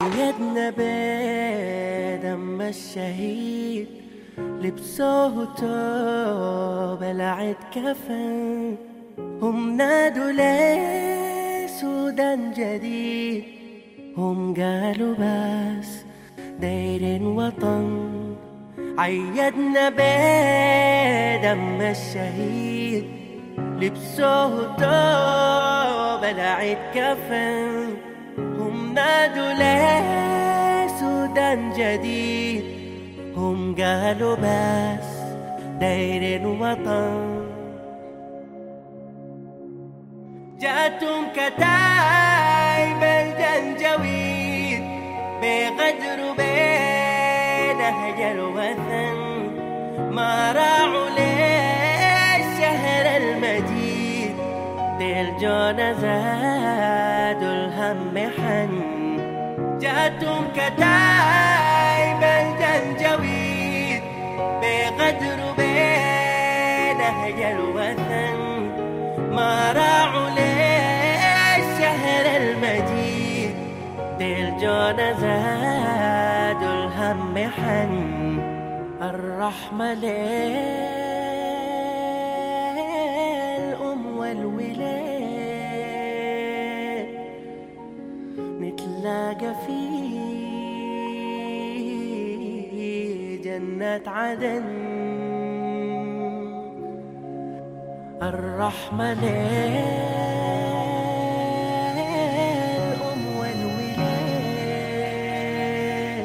يدنا بدم الشهيد لبسوه توب العد كفن. هم نادوا ليه سودان جديد، هم قالوا بس دايرين وطن. عيدنا بدم الشهيد لبسوه توب العد كفن. هم نادوا ليه سودان جديد، هم قالوا بس دايرين وطن. جاتهم كتايب الجنجويد بغدر بنهج الوثن. ما راعوا للشهر المجيد، ديل جونا زادوا الهم حن. جاتهم كتايب الجنجويد بغدر بنهج الوثن. ما راعوا للشهر المجيد، ديل جونا زادوا الهم حن. الرحمة للأم والولاد، نتلاقى في جنة عدن. الرحمة للأم والولاد،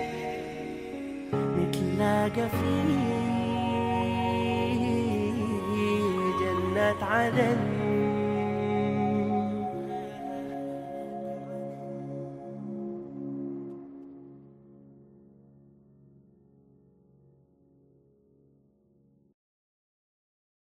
نتلاقى في جنة عدن.